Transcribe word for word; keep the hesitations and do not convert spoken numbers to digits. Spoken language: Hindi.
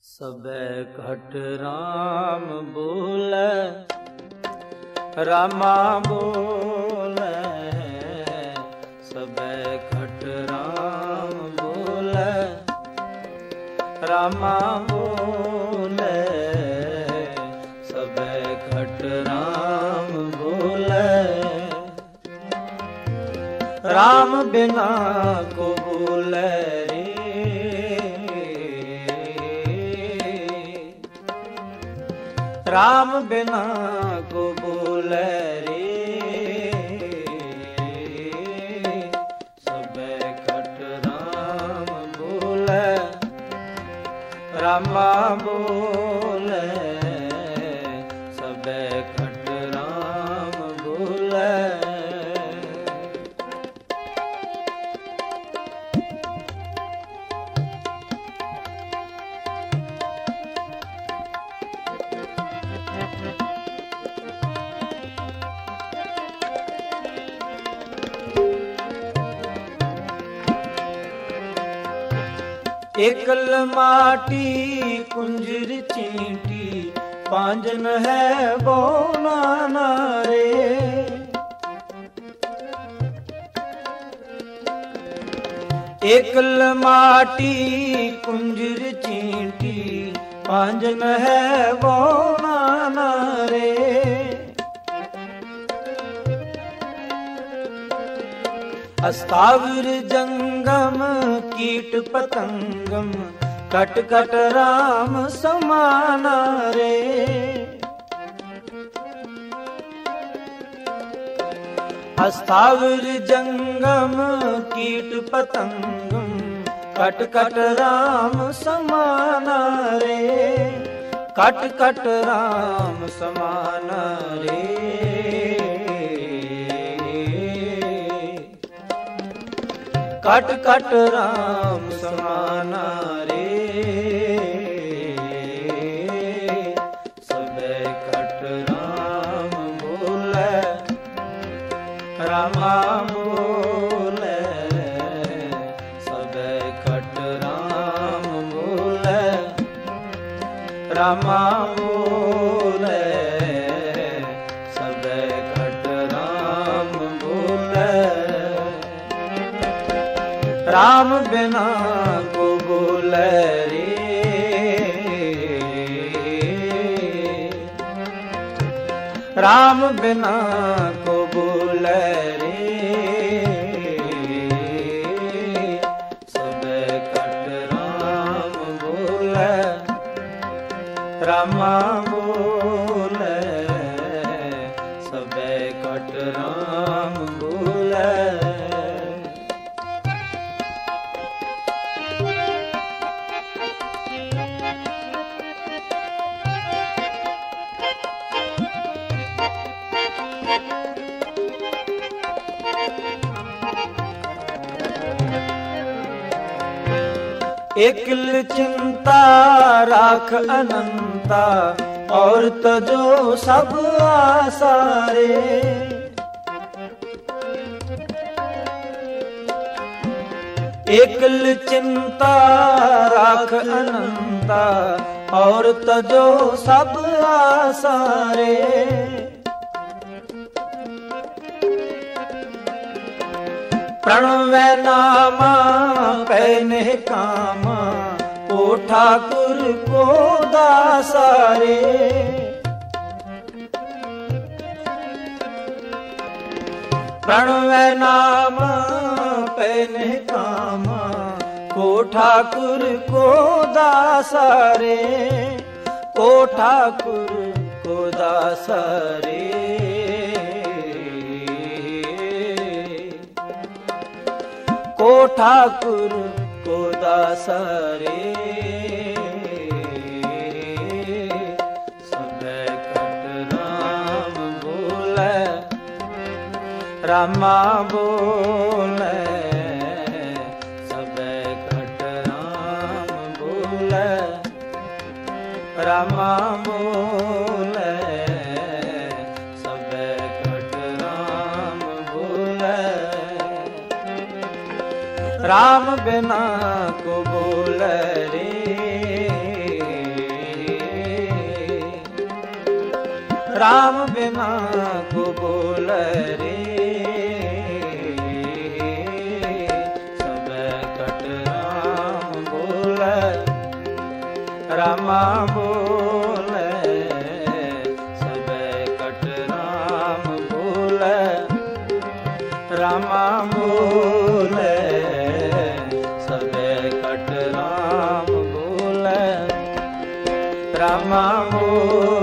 सबे घट राम बोले, रामा बोले, सबे घट राम बोले, रामा बोले, सबे घट राम बोले, राम बिना को बोले रे, राम बिना को बोले रे, सबे घट राम बोले, रामा बोले, सबे घट राम बोले। एकल माटी कुंजर चींटी, पांजन है बोना नारे, एकल माटी कुंजर चींटी, पांजन है बोना नारे, अस्ताविर जंगम कीट पतंगम, कट कट राम समाना रे, अस्ताविर जंगम कीट पतंगम, कट कट राम समाना रे, कट कट राम समाना रे, कट कट राम समाना रे, सबे घट राम बोले, रामा बोले, सबे घट राम बोले, रामा बोले, सबे घट राम बोले, राम बिना को बोले रे, राम बिना को बोले रे, सबे घट राम बोले, रामा बोले, सबे घट राम बोले। एकल चिंता राख अनंता, और तजो सब आसारे, एकल चिंता राख अनंता, और तजो सब आसारे, प्रणव नामा कहने कामा, ओ ठाकुर को दासारे, प्रणव नामा कहने कामा, को ठाकुर को दासारे, को ठाकुर को दासारे, को ठाकुर को दासारे, सबे घट राम बोले, रामा बोले, सबे घट राम बोले, रामा बोले, सबे घट राम बोले, राम बिना को बोले रे, राम बिना को बोल रे सब कट राम बोल रामा बोल सब कट राम बोल रामा बोल सब कट राम बोल रामा बोल